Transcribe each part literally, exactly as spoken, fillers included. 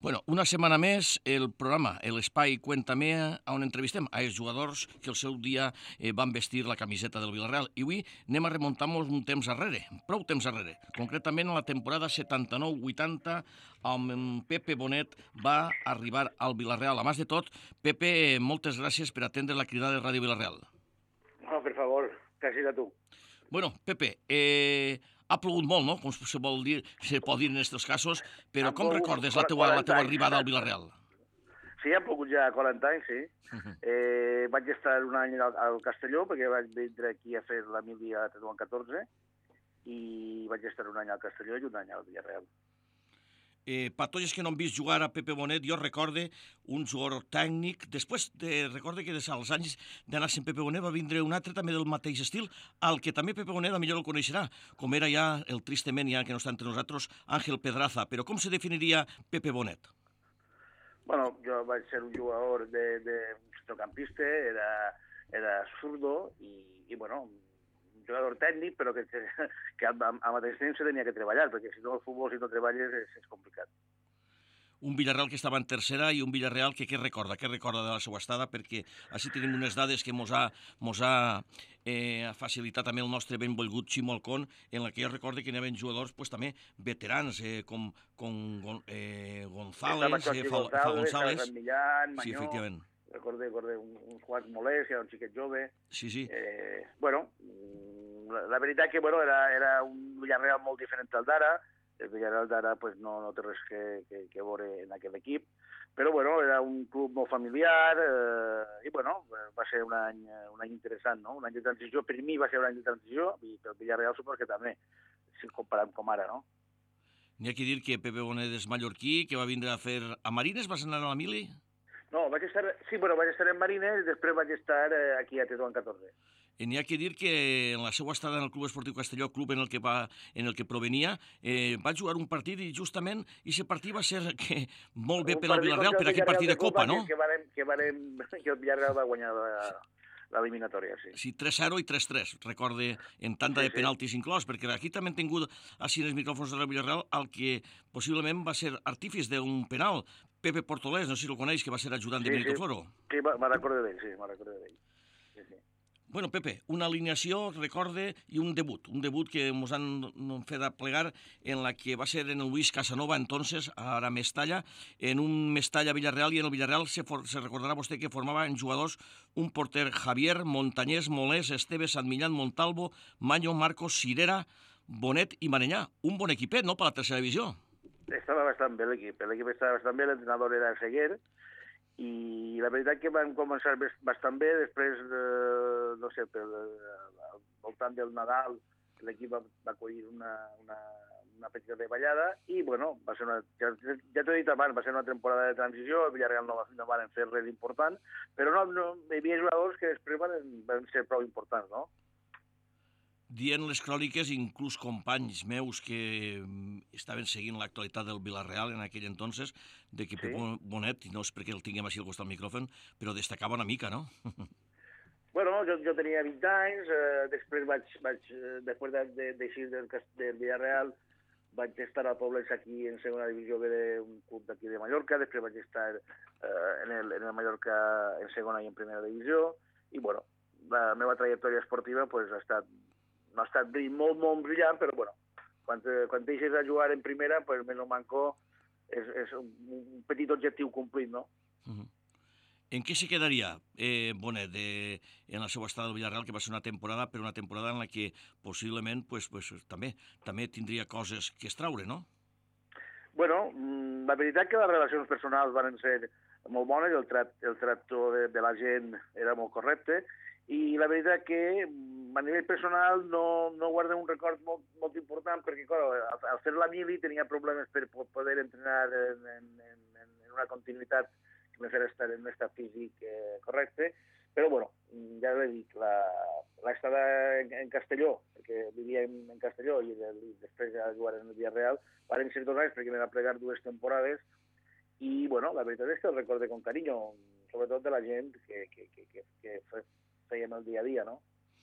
Bueno, una setmana més, el programa, l'espai Cuéntame, on entrevistem a exjugadors que el seu dia eh, van vestir la camiseta del Villarreal. I avui anem a remuntar-nos un temps arrere, prou temps arrere. Concretament, a la temporada setanta-nou vuitanta, amb en Pepe Bonet va arribar al Villarreal. A més de tot, Pepe, moltes gràcies per atendre la crida de Ràdio Villarreal. No, per favor, gràcies a tu. Bueno, Pepe, eh, ha plogut molt, no?, com se vol dir, se pot dir en aquests casos, però Han com plogut recordes la teua, la quaranta teua anys. arribada al Villarreal? Sí, han pogut ja quaranta anys, sí. Eh, vaig estar un any al, al Castelló, perquè vaig vindre aquí a fer la mili a Tetuan catorze, i vaig estar un any al Castelló i un any al Villarreal. Eh, per tots els que no han vist jugar a Pepe Bonet, jo recorde un jugador tècnic. Després de, recorde que des dels anys d'anar sent Pepe Bonet va vindre un altre també del mateix estil, al que també Pepe Bonet millor el coneixerà, com era ja el tristament, ja que no està entre nosaltres, Ángel Pedraza. Però com se definiria Pepe Bonet? Bueno, jo vaig ser un jugador de, de un centrocampista, era, era zurdo i, i bueno, un jugador tècnic, però que, que al, al mateix temps se tenia que treballar, perquè si no el futbol, si no treballes, és, és complicat. Un Villarreal que estava en tercera i un Villarreal que què recorda? Què recorda de la seva estada? Perquè així tenim unes dades que mos ha, mos ha eh, facilitat també el nostre benvolgut Ximo Alcón, en la que jo recorde que hi havia jugadors pues, també veterans, eh, com, com eh, González, eh, Fa, Fa González. Millán, Mañó, sí, efectivament. Recorde, recorde un, un Juan Molés, que era un xiquet jove. Sí, sí. Eh, bueno, la, la veritat que bueno, era, era un Villarreal molt diferent al d'ara. El Villarreal d'ara pues, no, no té res que, que, que veure en aquest equip, però bueno, era un club molt familiar eh, i bueno, va ser un any, un any interessant, no? Un any de transició. Per mi va ser un any de transició i pel Villarreal suposo que també, si comparant com ara, no? N'hi ha que dir que Pepe Bonet és mallorquí, que va vindre a fer... A Marines vas anar a la mili? No, vaig estar... Sí, bueno, vaig estar en Marines i després vaig estar eh, aquí a Tetuan catorze. I n'hi ha que dir que en la seva estada en el Club Esportiu Castelló, club en el que, va, en el que provenia, eh, va jugar un partit i justament aquest partit va ser que molt bé Un per al Villarreal, per aquell partit de Copa, no? Que, varem, que, varem, que el Villarreal va guanyar l'eliminatòria, sí. Sí, tres zero i tres tres, recorde, en tanda Sí, de penaltis sí. inclòs, perquè aquí també hem tingut així en els micròfons del Villarreal el que possiblement va ser artífice d'un penal, Pepe Portolés, no sé si el coneix, que va ser ajudant sí, de Benito sí. Floro. Sí, me'n recordo d'ell, sí, me'n recordo d'ell. Sí, sí. Bueno, Pepe, una alineació, recorde, i un debut. Un debut que ens han fet plegar en la que va ser en el Luis Casanova, entonces, ara Mestalla, en un Mestalla-Villarreal, i en el Villarreal se, for, se recordarà vostè que formava en jugadors un porter Javier, Montañés, Molés, Esteve, Sant Millán, Montalvo, Maño, Marcos, Cirera, Bonet i Marenyà. Un bon equipet, no?, per la tercera divisió. Estava bastant bé l'equip. L'equip estava bastant bé, l'entrenador era Seguer, i la veritat que van començar bastant bé, després, eh, no sé, pel, al voltant del Nadal, l'equip va, va acollir una, una, una petita davallada, i, bueno, va ser una, ja, ja t'ho he dit abans, va ser una temporada de transició, el Villarreal no, no van fer res important, però no, no, hi havia jugadors que després van, van ser prou importants, no? Dient les cròniques, inclús companys meus que estaven seguint l'actualitat del Villarreal en aquell entonces, de que sí? Pepe Bonet, no és perquè el tinguem així al costat del micròfon, però destacava una mica, no? Bueno, jo, jo tenia vint anys, eh, després vaig, vaig eh, després de, de, d'eixir del, del Villarreal, vaig estar a Poblets aquí en segona divisió B d'un club d'aquí de Mallorca, després vaig estar eh, en, el, en el Mallorca en segona i en primera divisió, i bueno, la meva trajectòria esportiva pues, ha estat no ha estat molt, molt brillant, però bueno, quan, quan deixes a jugar en primera, pues, més o manco és, és un petit objectiu complit, no? Uh -huh. En què se quedaria eh, Bonet de, en la seva estada del Villarreal, que va ser una temporada, però una temporada en la que possiblement pues, pues, també també tindria coses que extraure, no? Bueno, la veritat que les relacions personals van ser molt bones, el, trat, el tractor de, de la gent era molt correcte, i la veritat que a nivell personal no, no guardo un record molt, molt important perquè, clar, al, al fer la mili tenia problemes per poder entrenar en, en, en, en una continuïtat que me fes estar en un estat físic eh, correcte, però, bueno, ja l'he dit, l'estada en, en Castelló, perquè vivia en, en Castelló i, el, i després ja jugar en el Villarreal, van ser dos anys perquè me va plegar dues temporades i, bueno, la veritat és que el recorde con carinyo, sobretot de la gent que, que, que, que, que fèiem el dia a dia, no?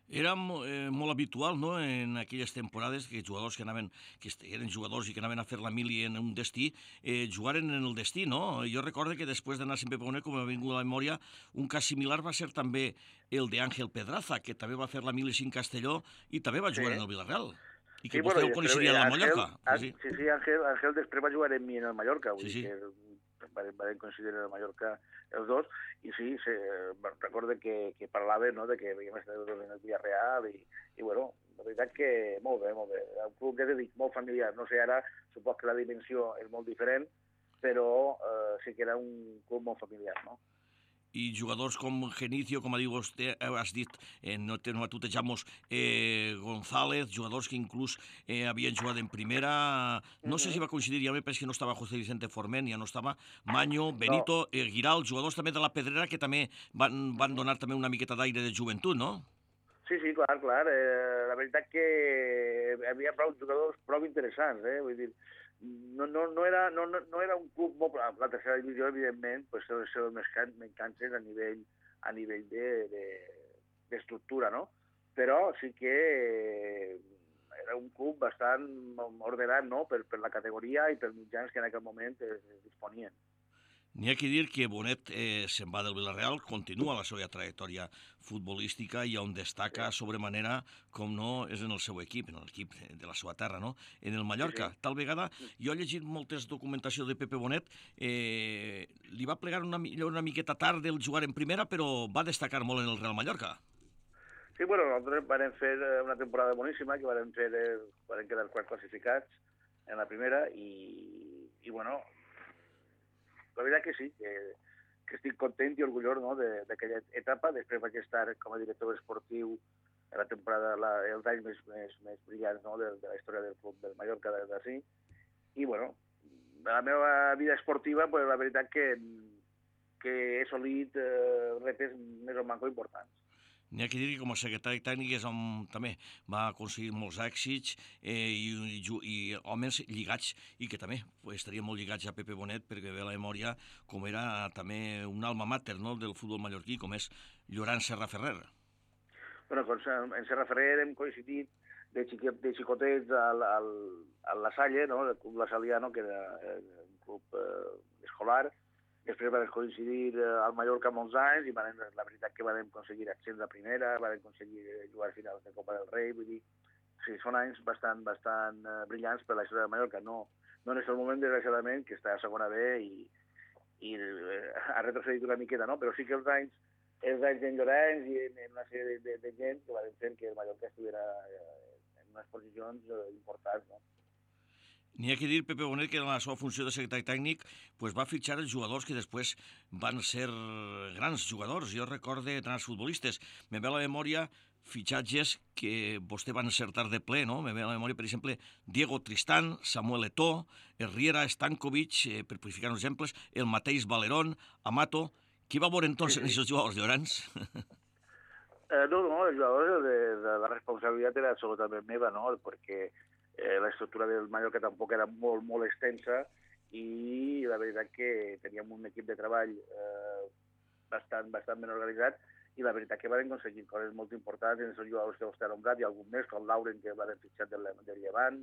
Era mo- eh, molt habitual, no?, en aquelles temporades que jugadors que anaven, que est- eren jugadors i que anaven a fer la mili en un destí, eh, jugaren en el destí, no? Jo recordo que després d'anar sempre a Pepe Bonet, com m'ha vingut a la memòria, un cas similar va ser també el d'Àngel Pedraza, que també va fer la mili en Castelló i també va jugar en Sí. el Villarreal. I que Sí, bueno, vostè i el després, coneixeria eh, de la Ángel, Mallorca. Sí, Á- sí, sí, sí, Ángel, Ángel després va jugar amb mi en el Mallorca, vull sí, dir sí. que van, van coincidir en el Mallorca els dos, i sí, se, recordo que, que parlava, no?, de que havíem estat dos en el Villarreal, i, i bueno, la veritat que molt bé, molt bé. Un club, ja t'he dit, molt familiar. No sé, ara supos que la dimensió és molt diferent, però eh, sí que era un club molt familiar, no? I jugadors com Genicio, com ha dit vostè, eh, has dit, eh, no, te, no tutejamos, eh, González, jugadors que inclús eh, havien jugat en primera. Uh No sé si -huh. va coincidir, ja me penso que no estava José Vicente Forment, ja no estava Maño, No, Benito, eh, Giral, jugadors també de la Pedrera que també van, uh van -huh. donar també una miqueta d'aire de joventut, no? Sí, sí, clar, clar. Eh, la veritat que hi havia prou jugadors prou interessants, eh? Vull dir, no, no, no, era, no, no, no era un club molt... La tercera divisió, evidentment, pues, són els més can- més canses a nivell, a nivell de, de, d'estructura, no? Però sí que eh, era un club bastant ordenat, no?, per, per la categoria i pels mitjans que en aquell moment es, es disponien. N'hi ha que dir que Bonet eh, se'n va del Villarreal, continua la seva trajectòria futbolística i on destaca Sí, sobremanera, com no, és en el seu equip, en l'equip de la seva terra, no? En el sí, Mallorca. sí. Tal vegada, jo he llegit moltes documentació de Pepe Bonet, eh, li va plegar una, millor una miqueta tard del jugar en primera, però va destacar molt en el Real Mallorca. Sí, bueno, nosaltres vam fer eh, una temporada boníssima, que vam fer, eh, vam quedar quarts classificats en la primera, i, i bueno, la veritat que sí, que, que estic content i orgullós, no?, de- d'aquella etapa. Després vaig estar com a director esportiu en la temporada, la, els anys més, més, més brillants, no?, de, de la història del club del Mallorca d'ací. I bueno, de la meva vida esportiva, pues, la veritat que, que he assolit eh, reptes més o manco importants. N'hi ha que dir que com a secretari tècnic és on també va aconseguir molts èxits eh, i, i, ju- i homes lligats i que també pues, estarien molt lligats a Pepe Bonet perquè ve a la memòria com era també un alma mater, no?, del futbol mallorquí, com és Lloran Serra Ferrer. Bueno, doncs, en Serra Ferrer hem coincidit de, xiquet, de xicotets al, al, a la Salle, no?, el club La Saliano, que era eh, un club eh, escolar. Després vam coincidir eh, al Mallorca molts anys i van, la veritat que vam aconseguir accés a primera, vam aconseguir eh, jugar finals de Copa del Rei, vull dir, sí, són anys bastant, bastant eh, brillants per la història de Mallorca. No, no en el moment, desgraciadament, que està a segona B i, i eh, ha retrocedit una miqueta, no? Però sí que els anys, els anys d'en Llorenç i en, en una sèrie de, de, de gent que van fer que el Mallorca estuviera eh, en unes posicions eh, importants, no? N'hi ha que dir, Pepe Bonet, que en la seva funció de secretari tècnic pues, va fitxar els jugadors que després van ser grans jugadors. Jo recorde grans futbolistes. Me ve a la memòria fitxatges que vostè va encertar de ple, no? Me ve a la memòria, per exemple, Diego Tristán, Samuel Eto'o, Riera Stankovic, eh, per ficar uns exemples, el mateix Valerón, Amato. Qui va veure Sí, entonces en sí. aquests jugadors, Llorens? Eh, no, no, els jugadors de, de la responsabilitat era absolutament meva, no?, perquè eh, la estructura del Mallorca tampoc era molt, molt extensa i la veritat que teníem un equip de treball eh, bastant, bastant ben organitzat i la veritat que vam aconseguir coses molt importants en els jugadors que vostè ha nombrat, i algun més, com Lauren, que va fitxat del, del Llevant,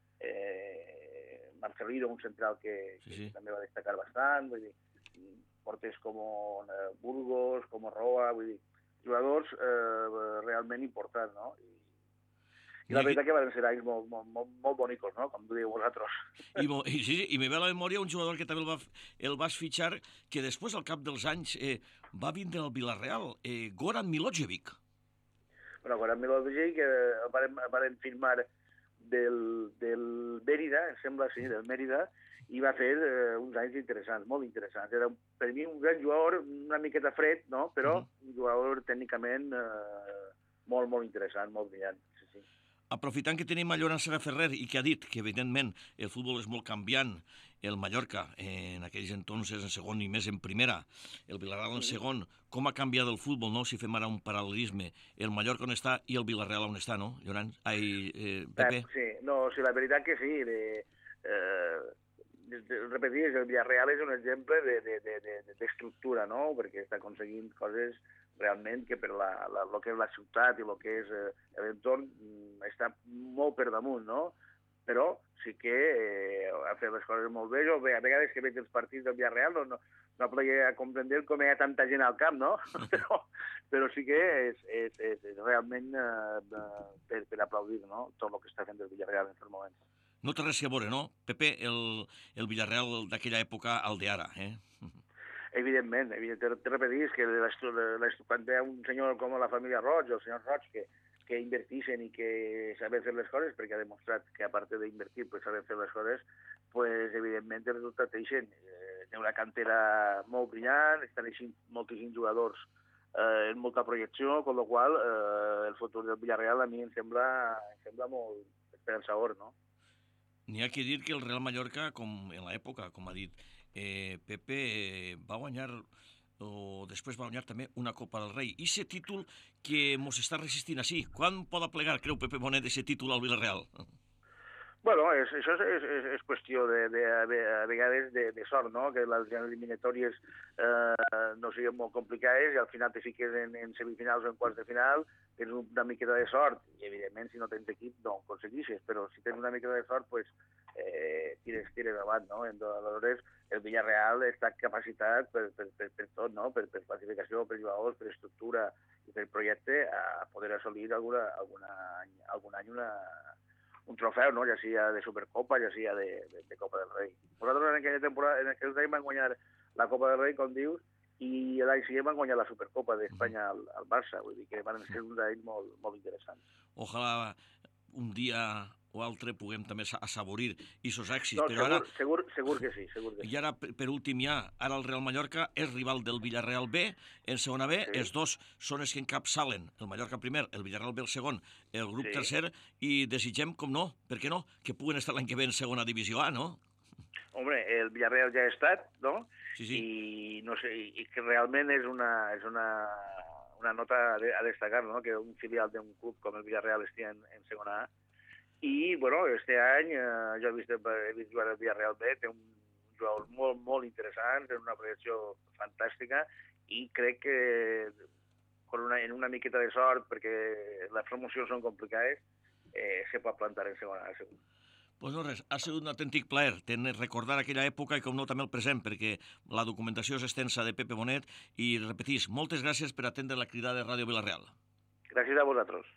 eh, Marcelino, un central que, Sí, que, sí. que també va destacar bastant, vull dir, porters com eh, Burgos, com Roa, vull dir, jugadors eh, realment importants, no? I, i N'hi la ha que... veritat que van ser anys molt, molt, molt, molt bonicos, no?, com dieu vosaltres. I, mo- i, sí, sí, i me ve a la memòria un jugador que també el, va, f- el vas fitxar, que després, al cap dels anys, eh, va vindre al Villarreal, eh, Goran Milojevic. Bueno, quan amb Milosevic que varen, varen firmar del, del Mèrida, em sembla, sí, del Mèrida, i va fer eh, uns anys interessants, molt interessants. Era per mi un gran jugador, una miqueta fred, no?, però Uh -huh. un jugador tècnicament eh, molt, molt interessant, molt brillant. Sí, sí. Aprofitant que tenim a Lloran Serra Ferrer i que ha dit que, evidentment, el futbol és molt canviant, el Mallorca, eh, en aquells entonces en segon i més en primera, el Villarreal en Mm -hmm. segon, com ha canviat el futbol, no?, si fem ara un paral·lelisme, el Mallorca on està i el Villarreal on està, no, Lloran? Ai, eh, Pep, Pepe? sí, no, sí, la veritat que sí. De, eh, de, de, repetir, el Villarreal és un exemple d'estructura, de, de, de, de no?, perquè està aconseguint coses realment que per la, la, lo que és la ciutat i el que és eh, l'entorn està molt per damunt, no? Però sí que eh, ha fet les coses molt bé. Jo, bé, a vegades que veig els partits del Villarreal no, no, no podia comprendre com hi ha tanta gent al camp, no? però, però sí que és, és, és, és realment eh, per, per aplaudir, no? Tot el que està fent el Villarreal en aquests moments. No té res a veure, no, Pepe, el, el Villarreal d'aquella època al d'ara, eh? Evidentment, evidentment, te repetís que quan ve un senyor com la família Roig, el senyor Roig, que, que invertixen i que saben fer les coses, perquè ha demostrat que a part d'invertir pues, saben fer les coses, pues, evidentment el resultat eixen. Eh, té una cantera molt brillant, estan eixint moltíssims jugadors eh, en molta projecció, amb la qual eh, el futur del Villarreal a mi em sembla, em sembla molt esperançador, no? N'hi ha que dir que el Real Mallorca, com en l'època, com ha dit eh, Pepe, eh, va guanyar, o després va guanyar també una Copa del Rei. I aquest títol que mos està resistint així, quan pot plegar, creu Pepe Bonet, aquest títol al Villarreal? Bueno, és, això és, és, és qüestió de, de, de, a vegades de, de sort, no? Que les eliminatòries eh, no siguin molt complicades i al final te fiques en, en semifinals o en quarts de final, tens una miqueta de sort i evidentment si no tens equip no ho aconseguixes, però si tens una miqueta de sort pues, eh, tires, tires davant, no? Aleshores el Villarreal està capacitat per, per, per, per tot, no? Per, per classificació, per jugadors, per estructura i per projecte a poder assolir alguna, alguna, algun any una un trofeu, no? Ja sigui de Supercopa, ja sigui de, de, de Copa del Rei. Nosaltres en aquella temporada, en aquell any van guanyar la Copa del Rei, com dius, i l'any següent van guanyar la Supercopa d'Espanya al, al Barça, vull dir que van ser uns anys molt, molt interessants. Ojalà un dia o altre puguem també assaborir aquests èxits. No, però segur, ara, segur, segur que sí, segur que sí. I ara, per, per últim ja, ara el Real Mallorca és rival del Villarreal B, en segona B, sí. Els dos són els que encapçalen, el Mallorca primer, el Villarreal B el segon, el grup sí. tercer, i desitgem, com no, per què no, que puguen estar l'any que ve en segona divisió A, no? Hombre, el Villarreal ja ha estat, no? Sí, sí. I, no sé, i que realment és una, és una, una nota a destacar, no? Que un filial d'un club com el Villarreal estigui en, en segona A. I, bueno, este any eh, jo he vist, he vist jugar el Villarreal B, té un jugador molt, molt interessant, té una projecció fantàstica i crec que con una, en una miqueta de sort, perquè les promocions són complicades, eh, se pot plantar en segona A, segur. Pues no res, ha sigut un autèntic plaer recordar aquella època i com no també el present, perquè la documentació és extensa de Pepe Bonet i repetís, moltes gràcies per atendre la crida de Ràdio Villarreal. Gràcies a vosaltres.